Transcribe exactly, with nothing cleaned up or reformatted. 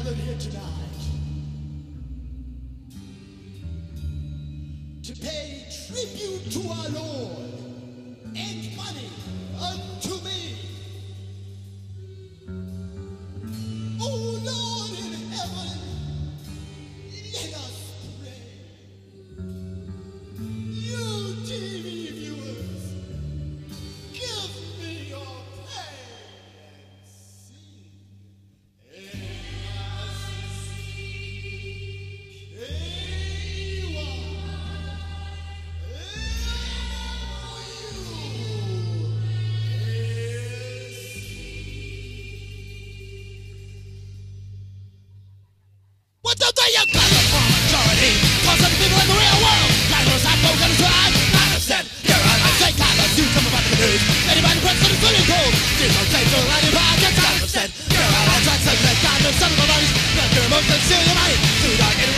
gathered here tonight to pay tribute to our Lord and money unto me. Oh Lord in heaven, let us pray. You T V viewers, give me your pay and sing. What the thing you got the majority? Cause some people in the real world, like those I know gonna try. I understand, you're on I say Carlos, you come about the news. Anybody wants to the swimming pool? You don't say to anybody, just I understand. You're on I try to say that God knows some of the money, but you're most of steal your money. Too dark